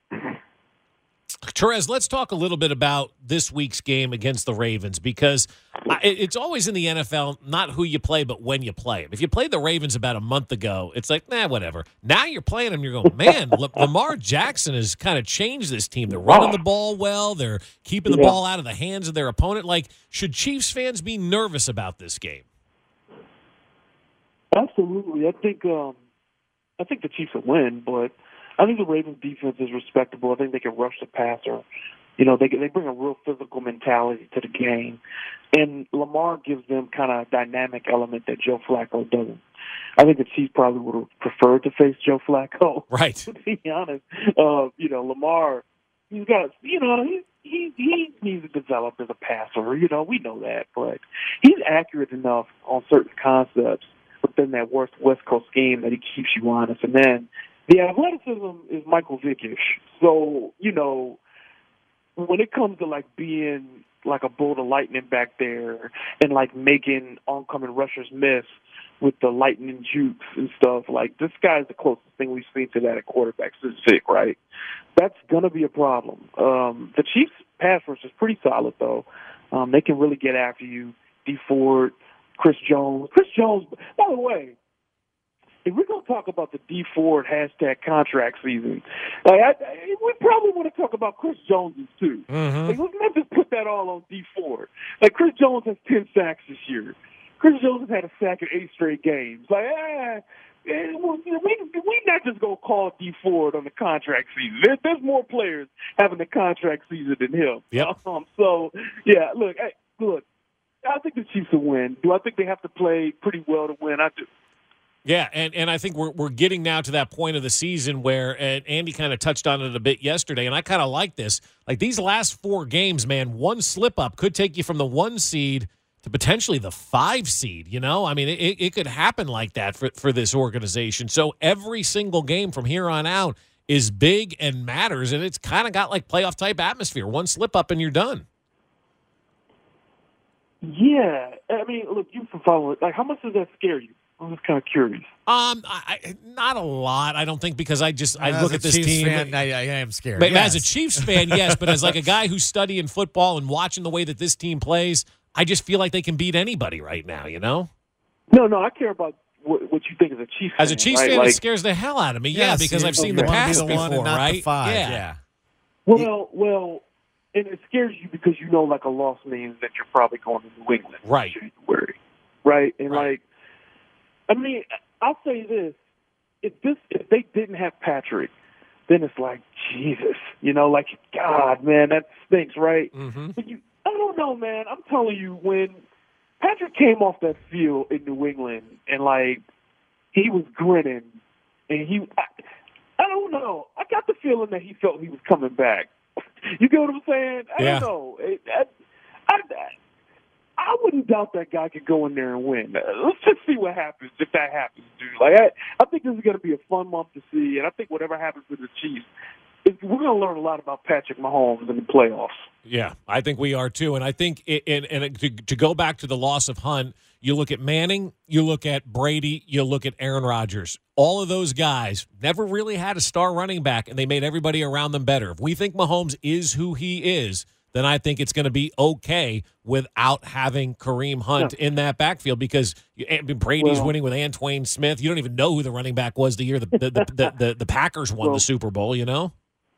Terez, let's talk a little bit about this week's game against the Ravens because I, it's always in the N F L, not who you play, but when you play them. If you played the Ravens about a month ago, it's like, nah, whatever. Now you're playing them, you're going, man, L- Lamar Jackson has kind of changed this team. They're running the ball well. They're keeping the Yeah. ball out of the hands of their opponent. Like, should Chiefs fans be nervous about this game? Absolutely. I think um, I think the Chiefs will win, but I think the Ravens defense is respectable. I think they can rush the passer. You know, they they bring a real physical mentality to the game, and Lamar gives them kind of a dynamic element that Joe Flacco doesn't. I think the Chiefs probably would have preferred to face Joe Flacco. Right. To be honest, uh, you know, Lamar, he's got, you know, he he he needs to develop as a passer. You know, we know that, but he's accurate enough on certain concepts within that West West Coast scheme that he keeps you honest. And then the athleticism is Michael Vickish. So, you know, when it comes to, like, being like a bolt of lightning back there and, like, making oncoming rushers miss with the lightning jukes and stuff, like, this guy's the closest thing we've seen to that at quarterback since Vic, right? That's going to be a problem. Um, the Chiefs' pass rush is pretty solid, though. Um, they can really get after you. D. Ford, Chris Jones. Chris Jones, by the way, if we're going to talk about the D. Ford hashtag contract season, like I, I, we probably want to talk about Chris Jones's too. Mm-hmm. Like, let's not just put that all on D. Ford. Like, Chris Jones has ten sacks this year. Chris Jones has had a sack in eight straight games. Like, ah, eh, well, you know, we we not just going to call D. Ford on the contract season. There, there's more players having the contract season than him. Yep. Um, so, yeah, look, I, look, I think the Chiefs will win. Do I think they have to play pretty well to win? I do. Yeah, and, and I think we're we're getting now to that point of the season where and Andy kind of touched on it a bit yesterday, and I kind of like this. Like these last four games, man, one slip up could take you from the one seed to potentially the five seed. You know, I mean, it, it could happen like that for for this organization. So every single game from here on out is big and matters, and it's kind of got like playoff type atmosphere. One slip up and you're done. Yeah, I mean, look, you can follow it. Like, how much does that scare you? I'm just kind of curious. Um, I, I, not a lot, I don't think, because I just I As look a at this Chiefs team. fan, I, I am scared. But Yes. as a Chiefs fan, yes, but as like a guy who's studying football and watching the way that this team plays, I just feel like they can beat anybody right now. You know, No, no, I care about what, what you think as a Chiefs fan. as a Chiefs right? fan, like, it scares the hell out of me. Yeah, Yes, because you- I've seen you the wanna be past the before, one and not right? the five. Yeah. yeah. well, well, and it scares you because you know, like, a loss means that you're probably going to New England in Right. January, right? And Right. like, I mean, I'll say this: if this, if they didn't have Patrick, then it's like Jesus, you know, like God, man, that stinks, right? Mm-hmm. But you, I don't know, man. I'm telling you, when Patrick came off that field in New England, and like he was grinning, and he, I, I don't know. I got the feeling that he felt he was coming back. You get what I'm saying? I Yeah. don't know. It, I, I, I wouldn't doubt that guy could go in there and win. Uh, let's just see what happens if that happens, dude. Like I, I think this is going to be a fun month to see, and I think whatever happens with the Chiefs, it, we're going to learn a lot about Patrick Mahomes in the playoffs. Yeah, I think we are too. And I think, it, and, and to, to go back to the loss of Hunt, you look at Manning, you look at Brady, you look at Aaron Rodgers. All of those guys never really had a star running back, and they made everybody around them better. If we think Mahomes is who he is, then I think it's going to be okay without having Kareem Hunt yeah. in that backfield, because Brady's well, winning with Antoine Smith. You don't even know who the running back was the year the the, the, the, the, the Packers won well, the Super Bowl, you know?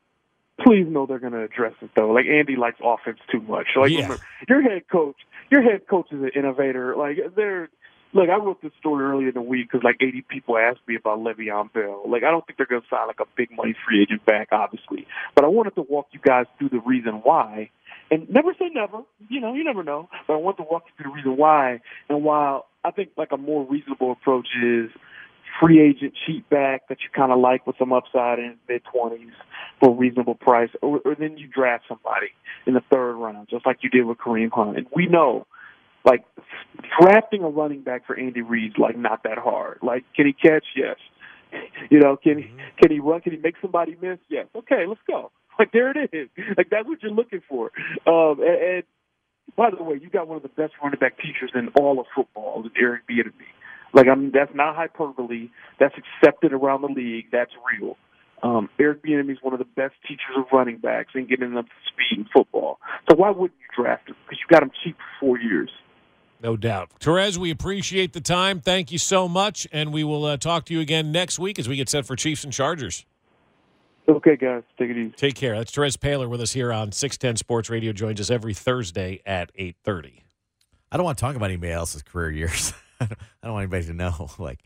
Please know they're going to address it, though. Like, Andy likes offense too much. Like, yeah. remember, your head coach, your head coach is an innovator. Like, they're look, I wrote this story earlier in the week because like eighty people asked me about Le'Veon Bell. Like, I don't think they're going to sign like a big money free agent back, obviously. But I wanted to walk you guys through the reason why. And never say never. You know, you never know. But I want to walk you through the reason why. And while I think like a more reasonable approach is free agent cheap back that you kind of like with some upside in mid-twenties for a reasonable price, or, or then you draft somebody in the third round, just like you did with Kareem Hunt. And we know, like, drafting a running back for Andy Reid's, like, not that hard. Like, can he catch? Yes. You know, can he, can he run? Can he make somebody miss? Yes. Okay, let's go. Like, there it is. Like, that's what you're looking for. Um, and, and by the way, you got one of the best running back teachers in all of football, Eric Bieniemy. Like, I mean, that's not hyperbole. That's accepted around the league. That's real. Um, Eric Bieniemy is one of the best teachers of running backs and getting them up to speed in football. So why wouldn't you draft him? Because you got him cheap for four years. No doubt. Terez, we appreciate the time. Thank you so much, and we will uh, talk to you again next week as we get set for Chiefs and Chargers. Okay, guys. Take it easy. Take care. That's Terez Paylor with us here on six ten Sports Radio. Joins us every Thursday at eight thirty. I don't want to talk about anybody else's career years. I don't want anybody to know. Like,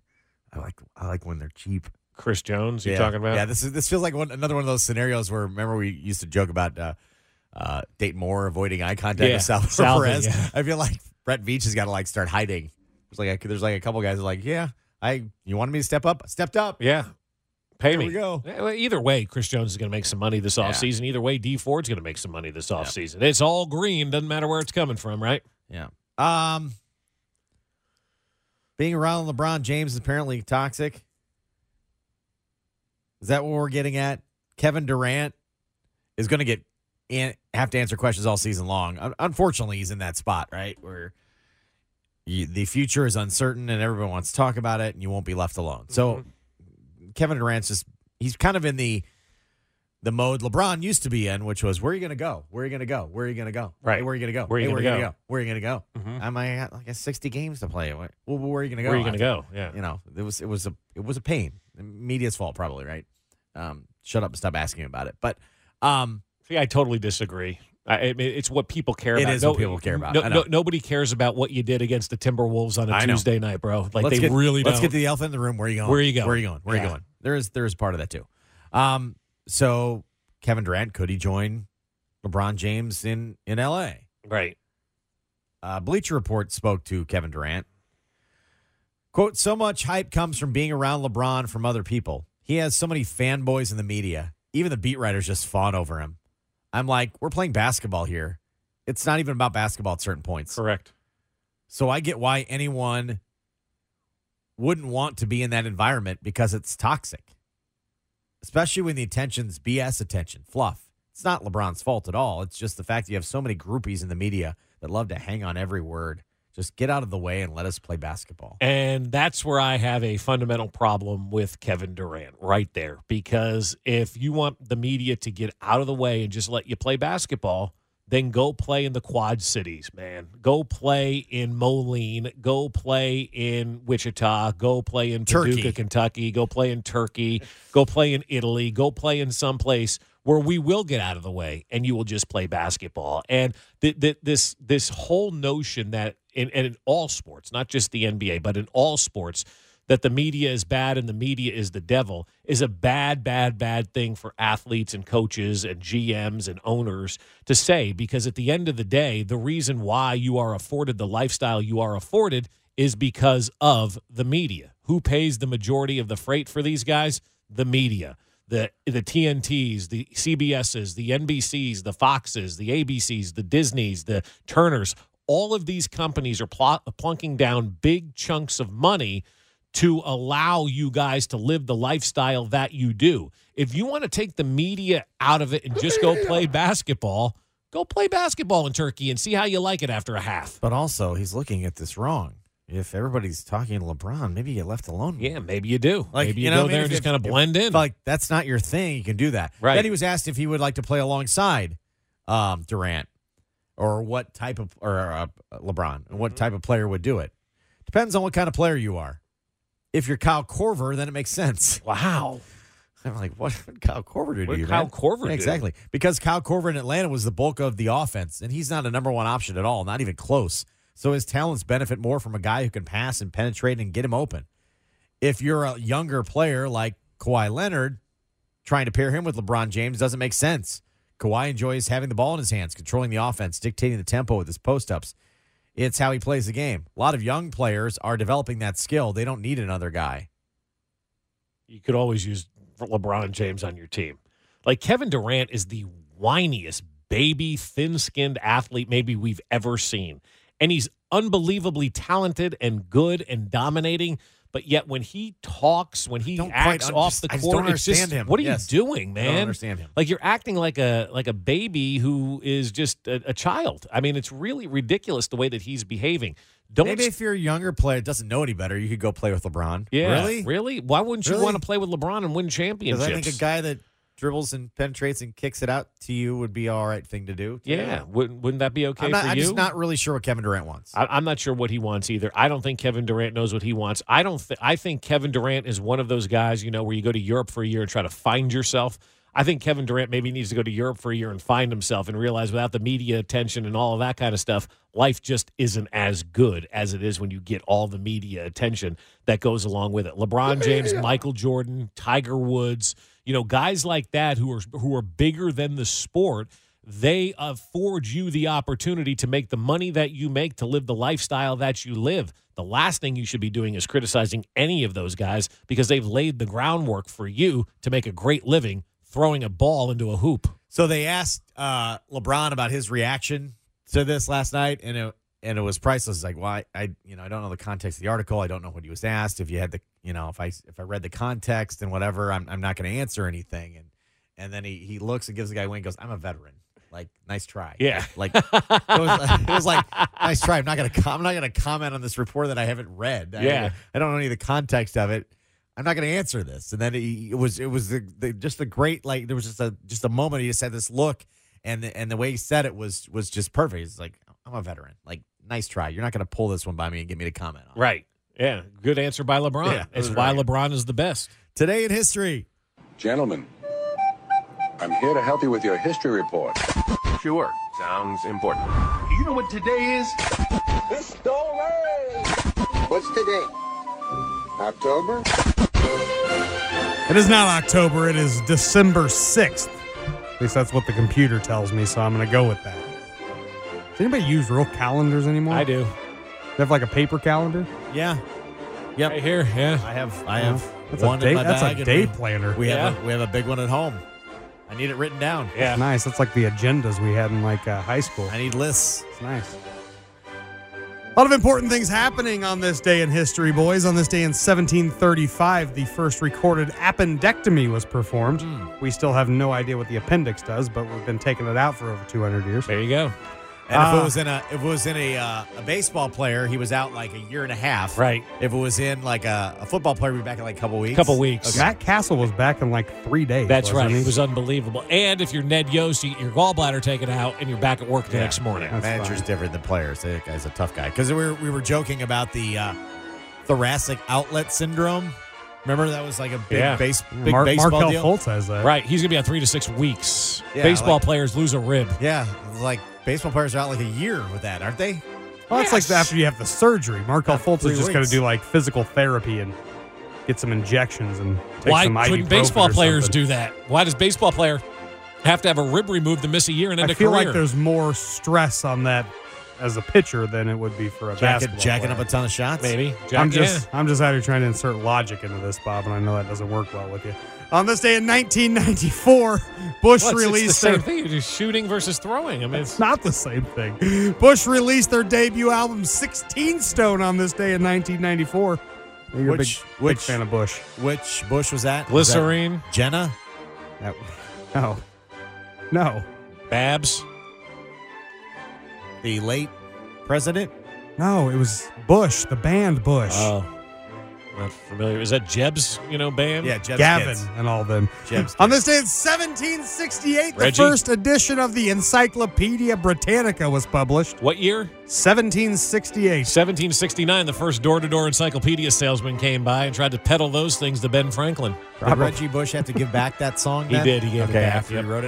I like I like when they're cheap. Chris Jones, you yeah. talking about? Yeah, this is this feels like one, another one of those scenarios where, remember, we used to joke about uh, uh, Dayton Moore avoiding eye contact yeah. with Salvador Salva, Perez. Yeah. I feel like Brett Veach has got to like start hiding. There's like a, there's like a couple guys that are like, yeah, I you wanted me to step up, I stepped up. Yeah. Pay Here me. we go. Either way, Chris Jones is going to make some money this Yeah. offseason. Either way, D Ford's going to make some money this offseason. Yep. It's all green. Doesn't matter where it's coming from, right? Yeah. Um, being around LeBron James is apparently toxic. Is that what we're getting at? Kevin Durant is going to get in, have to answer questions all season long. Unfortunately, he's in that spot, right, where you, the future is uncertain and everyone wants to talk about it, and you won't be left alone. Mm-hmm. So Kevin Durant's just he's kind of in the the mode LeBron used to be in, which was, where are you going to go? Where are you going to go? Where are you going to go? Right. Hey, where are you going to go? Where are you hey, going to go? go? Where are you going to go? Mm-hmm. Am I got like a sixty games to play? Well, where are you going to go? Where are you going to I- go? Yeah. You know, it was it was a it was a pain. Media's fault, probably, right? Um, shut up and stop asking about it. But um, See, I totally disagree. I, I mean, it's what people care It about. is what people care about. No, I know. no, nobody cares about what you did against the Timberwolves on a I know. Tuesday night, bro. Like, let's they get, really let's don't. get to the elephant in the room. Where are you going? Where are you going? Where are you going? Where are Yeah. you going? There is there is part of that too. Um, so Kevin Durant, could he join LeBron James in in L A? Right. Uh, Bleacher Report spoke to Kevin Durant. Quote, so much hype comes from being around LeBron from other people. He has so many fanboys in the media. Even the beat writers just fawn over him. I'm like, we're playing basketball here. It's not even about basketball at certain points. Correct. So I get why anyone wouldn't want to be in that environment, because it's toxic. Especially when the attention's B S attention, fluff. It's not LeBron's fault at all. It's just the fact that you have so many groupies in the media that love to hang on every word. Just get out of the way and let us play basketball. And that's where I have a fundamental problem with Kevin Durant right there. Because if you want the media to get out of the way and just let you play basketball, then go play in the Quad Cities, man. Go play in Moline. Go play in Wichita. Go play in Paducah, Turkey. Kentucky. Go play in Turkey. Go play in Italy. Go play in someplace where we will get out of the way and you will just play basketball. And th- th- this this whole notion that, in, and in all sports, not just the N B A, but in all sports, that the media is bad and the media is the devil is a bad, bad, bad thing for athletes and coaches and G Ms and owners to say, because at the end of the day, the reason why you are afforded the lifestyle you are afforded is because of the media. Who pays the majority of the freight for these guys? The media. The the T N Ts, the C B Ss, the N B Cs, the Foxes, the A B Cs, the Disneys, the Turners. All of these companies are pl- plunking down big chunks of money to allow you guys to live the lifestyle that you do. If you want to take the media out of it and just go play basketball, go play basketball in Turkey and see how you like it after a half. But also, he's looking at this wrong. If everybody's talking to LeBron, maybe you get left alone. Yeah, maybe you do. Like, maybe you, you know, go there maybe and just if- kind of if- blend in. Like, that's not your thing. You can do that. Right. Then he was asked if he would like to play alongside um, Durant or what type of, or uh, LeBron, and what type of player would do it. Depends on what kind of player you are. If you're Kyle Korver, then it makes sense. Wow. I'm like, what would Kyle Korver do What to you, did Kyle man? Korver Yeah, do? Exactly. Because Kyle Korver in Atlanta was the bulk of the offense, and he's not a number one option at all, not even close. So his talents benefit more from a guy who can pass and penetrate and get him open. If you're a younger player like Kawhi Leonard, trying to pair him with LeBron James doesn't make sense. Kawhi enjoys having the ball in his hands, controlling the offense, dictating the tempo with his post-ups. It's how he plays the game. A lot of young players are developing that skill. They don't need another guy. You could always use LeBron James on your team. Like, Kevin Durant is the whiniest, baby, thin-skinned athlete maybe we've ever seen. And he's unbelievably talented and good and dominating. But yet when he talks, when he don't quite acts un- off just- the I just court, don't it's just, understand him. what are Yes. you doing, man? I don't understand him. Like, you're acting like a like a baby who is just a, a child. I mean, it's really ridiculous the way that he's behaving. Don't Maybe if you're a younger player that doesn't know any better, you could go play with LeBron. yeah, Really? really? Why wouldn't you Really? want to play with LeBron and win Because championships? I think a guy that dribbles and penetrates and kicks it out to you would be all right thing to do. yeah, wouldn't wouldn't that be okay I'm, not, for I'm you? just not really sure what Kevin Durant wants. I, I'm not sure what he wants either. I don't think Kevin Durant knows what he wants. I don't. Th- I think Kevin Durant is one of those guys, you know, where you go to Europe for a year and try to find yourself. I think Kevin Durant maybe needs to go to Europe for a year and find himself and realize without the media attention and all of that kind of stuff, life just isn't as good as it is when you get all the media attention that goes along with it. LeBron James, Michael Jordan, Tiger Woods, you know, guys like that who are who are bigger than the sport. They afford you the opportunity to make the money that you make, to live the lifestyle that you live. The last thing you should be doing is criticizing any of those guys because they've laid the groundwork for you to make a great living throwing a ball into a hoop. So they asked uh, LeBron about his reaction to this last night, and it and it was priceless. It's like, well, I, I you know I don't know the context of the article. I don't know what he was asked. If you had the you know if I if I read the context and whatever, I'm I'm not going to answer anything. And and then he he looks and gives the guy a wink. Goes, I'm a veteran. Like, nice try. Yeah. Like it was, it was like, nice try. I'm not gonna com- I'm not gonna comment on this report that I haven't read. I, Yeah. I don't know any of the context of it. I'm not going to answer this. And then he, it was it was the, the just the great, like, there was just a just a moment he just had this look, and the, and the way he said it was was just perfect. It's like, I'm a veteran. Like, nice try. You're not going to pull this one by me and get me to comment on it. Right. Yeah. Good answer by LeBron. Yeah, that it's was why right. LeBron is the best. Today in history. Gentlemen, I'm here to help you with your history report. Sure, sounds important. You know what today is? History! What's today? October? It is not October. It is December sixth. At least that's what the computer tells me, so I'm going to go with that. Does anybody use real calendars anymore? I do. You have like a paper calendar? Yeah. Yep. Right here. Yeah. I have I have That's one a day, in my that's bag. a and day we, planner. we have Yeah. a, we have a big one at home. I need it written down. Yeah. Nice. That's like the agendas we had in like uh, high school. I need lists. It's nice. A lot of important things happening on this day in history, boys. On this day in seventeen thirty-five, the first recorded appendectomy was performed. Hmm. We still have no idea what the appendix does, but we've been taking it out for over two hundred years. There you go. And if Ah. it was in a if it was in a uh, a baseball player, he was out like a year and a half. Right. If it was in like a, a football player, we'd be back in like a couple weeks. Couple weeks. Matt Castle was back in like three days. That's wasn't right. he? It was unbelievable. And if you're Ned Yost, you get your gallbladder taken out and you're back at work the Yeah. next morning. That's Manager's fine. different than players. That guy's a tough guy. Because we were, we were joking about the uh, thoracic outlet syndrome. Remember that was like a big Yeah. base big Mar- baseball Markel deal. Fultz has that. Right. He's going to be out three to six weeks. Yeah, Baseball like- players lose a rib. Yeah, it's like baseball players are out like a year with that, aren't they? Well, that's like Yes. after you have the surgery. Markel Fultz three is just going weeks. to do like physical therapy and get some injections and take Why some couldn't ibuprofen baseball or players something. do that? Why does baseball player have to have a rib removed to miss a year and end I a feel career? like there's more stress on that as a pitcher than it would be for a Jacking, basketball jacking player. up a ton of shots? Maybe. Jack, I'm just yeah. I'm just out here trying to insert logic into this, Bob, and I know that doesn't work well with you. On this day in nineteen ninety-four, Bush Well, it's, released it's the same their thing. You're just shooting versus throwing. I mean, It's not the same thing. Bush released their debut album sixteen Stone on this day in nineteen ninety-four. You're Which- a big, big which- fan of Bush. Which Bush was that? Was that Glycerine, Jenna? That, no. No. Babs. The late president? No, it was Bush, the band Bush. Oh, not familiar. Is that Jeb's, you know, band? Yeah, Jeb's Gavin kids. and all them. Jeb's On kids. this day in seventeen sixty-eight, the Reggie? first edition of the Encyclopedia Britannica was published. What year? seventeen sixty-eight. seventeen sixty-nine, the first door-to-door encyclopedia salesman came by and tried to peddle those things to Ben Franklin. Did Reggie Bush have to give back that song He then? did. He gave it okay, back, after yep. he wrote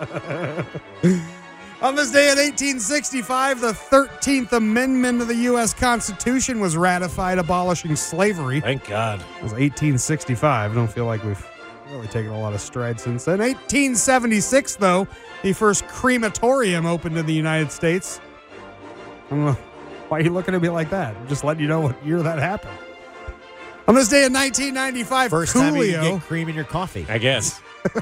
it. On this day in eighteen sixty-five, the thirteenth Amendment of the U S Constitution was ratified, abolishing slavery. Thank God. It was eighteen sixty-five. I don't feel like we've really taken a lot of strides since then. eighteen seventy-six, though, the first crematorium opened in the United States. I don't know. Why are you looking at me like that? I'm just letting you know what year that happened. On this day in nineteen ninety-five, First time you Coolio. can get cream in your coffee. I guess.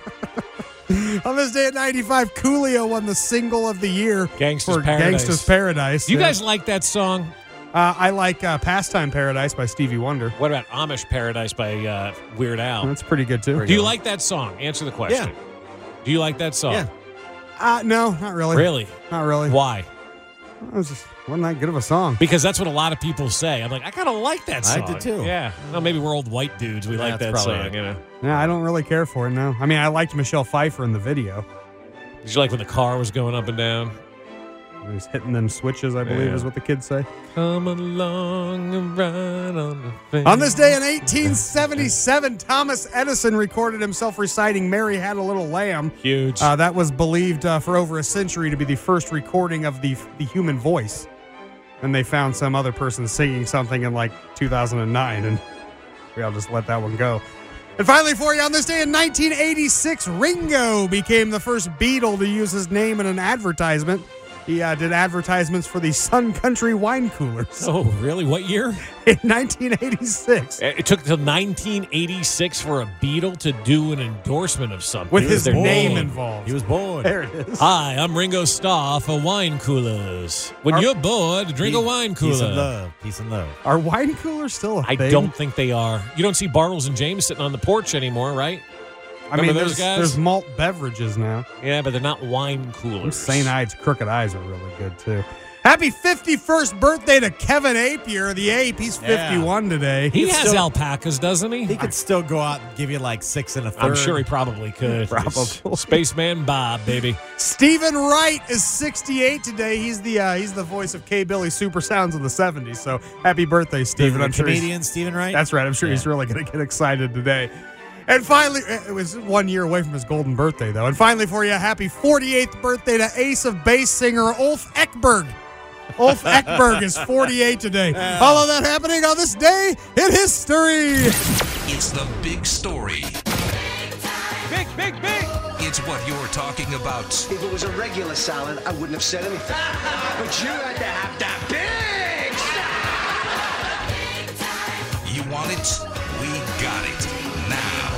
On this day in ninety-five, Coolio won the single of the year Gangsta's for Paradise. Gangsta's Paradise. Do you Yeah. guys like that song? Uh, I like uh, Pastime Paradise by Stevie Wonder. What about Amish Paradise by uh, Weird Al? That's pretty good, too. Do you like that song? Answer the question. Yeah. Do you like that song? Yeah. Uh, no, not really. Really? Not really. Why? It was just wasn't that good of a song. Because that's what a lot of people say. I'm like, I kind of like that I song. did too. Yeah. Well, maybe we're old white dudes. We like That's that probably song, it. you know. Yeah, I don't really care for it, no. I mean, I liked Michelle Pfeiffer in the video. Did you like when the car was going up and down? He was hitting them switches, I believe Yeah. is what the kids say. Come along and ride on the fence. On this day in eighteen seventy-seven, Thomas Edison recorded himself reciting Mary Had a Little Lamb. Huge. Uh, that was believed uh, for over a century to be the first recording of the, the human voice. And they found some other person singing something in like two thousand nine, and we all just let that one go. And finally, for you, on this day in nineteen eighty-six, Ringo became the first Beatle to use his name in an advertisement. He uh, did advertisements for the Sun Country wine coolers oh, really? What year? in nineteen eighty-six. It took till nineteen eighty-six for a Beatle to do an endorsement of something. With his Their name name. involved. He was born. There it is. Hi, I'm Ringo Starr for Wine Coolers. When Are- you're bored, drink a wine cooler. Peace and love. Peace and love. Are wine coolers still a I thing? don't think they are. You don't see Bartles and James sitting on the porch anymore, right? I mean, Remember there's, those guys? there's malt beverages now. Yeah, but they're not wine coolers. Saint Ides Crooked Eyes are really good, too. Happy fifty-first birthday to Kevin Apier, the Ape. He's Yeah. fifty-one today. He He's has still- alpacas, doesn't he? He could still go out and give you like six and a third. I'm sure he probably could. Probably. Spaceman Bob, baby. Stephen Wright is sixty-eight today. He's the uh, he's the voice of K. Billy Super Sounds of the seventies. So happy birthday, Stephen. The I'm sure he's- comedian Stephen Wright. That's right. I'm sure he's Yeah. really going to get excited today. And finally, it was one year away from his golden birthday, though. And finally, for you, happy forty-eighth birthday to ace of bass singer Ulf Ekberg. Ulf Ekberg is forty-eight today. All of that happening on this day in history. It's the big story. Big, big, big. It's what you're talking about. If it was a regular salad, I wouldn't have said anything. But you had to have that big You want it? We got it. Now.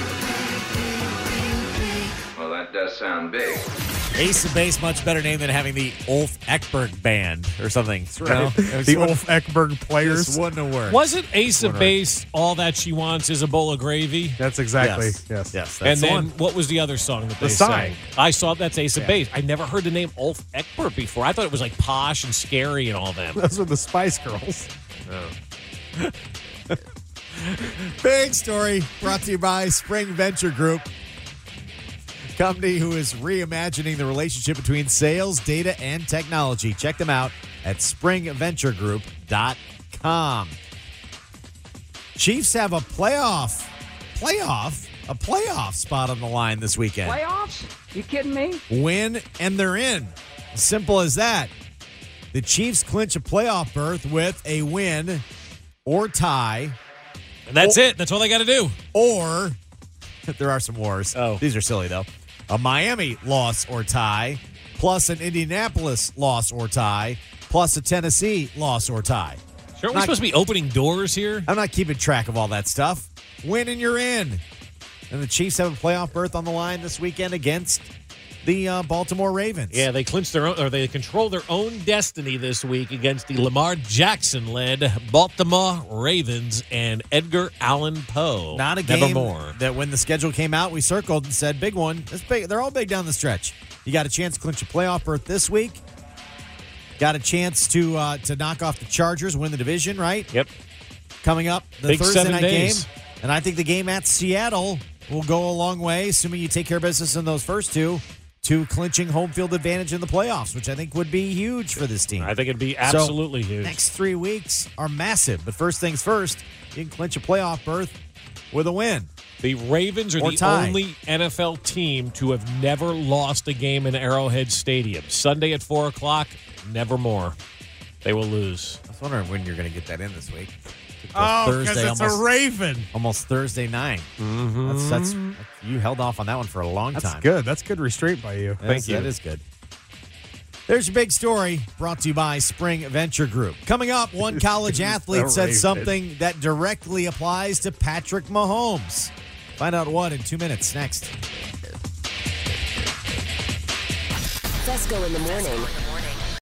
Well, that does sound big. Ace of Base, much better name than having the Ulf Ekberg Band or something. That's Right. The Ulf Ekberg Players. This wouldn't have worked. Wasn't Ace of Right. Base all that she wants is a bowl of gravy? That's exactly, Yes. yes. Yes. That's And the then one. what was the other song that they The Sign. sang? I saw that's Ace of Yeah. Base. I never heard the name Ulf Ekberg before. I thought it was like posh and scary and all that. Those are the Spice Girls. Big story brought to you by Spring Venture Group, company who is reimagining the relationship between sales, data, and technology. Check them out at spring venture group dot com. Chiefs have a playoff, playoff, a playoff spot on the line this weekend. Playoffs? You kidding me? Win and they're in. Simple as that. The Chiefs clinch a playoff berth with a win or tie, And that's it. That's all they got to do. or there are some wars. Oh. These are silly, though. A Miami loss or tie, plus an Indianapolis loss or tie, plus a Tennessee loss or tie. Sure, we're Not- supposed to be opening doors here. I'm not keeping track of all that stuff. Win and you're in. And the Chiefs have a playoff berth on the line this weekend against the uh, Baltimore Ravens. Yeah, they clinched their own, or they control their own destiny this week against the Lamar Jackson-led Baltimore Ravens and Edgar Allan Poe. Not a game Nevermore. that when the schedule came out, we circled and said, big one. It's big. They're all big down the stretch. You got a chance to clinch a playoff berth this week. Got a chance to uh, to knock off the Chargers, win the division, right? Yep. Coming up, the Big Thursday seven night days. game. And I think the game at Seattle will go a long way, assuming you take care of business in those first two, to clinching home field advantage in the playoffs, which I think would be huge for this team. I think it'd be absolutely so, huge. Next three weeks are massive. But first things first, you can clinch a playoff berth with a win. The Ravens are Or the tie. only N F L team to have never lost a game in Arrowhead Stadium. Sunday at four o'clock, nevermore. They will lose. I was wondering when you're going to get that in this week. Oh, because it's almost, a Raven. almost Thursday night. Mm-hmm. That's, that's you held off on that one for a long That's time. good. That's good restraint by you. That's- Thank you. That is good. There's your big story brought to you by Spring Venture Group. Coming up, one college athlete said Raven. something that directly applies to Patrick Mahomes. Find out what in two minutes next. Fesco in the morning.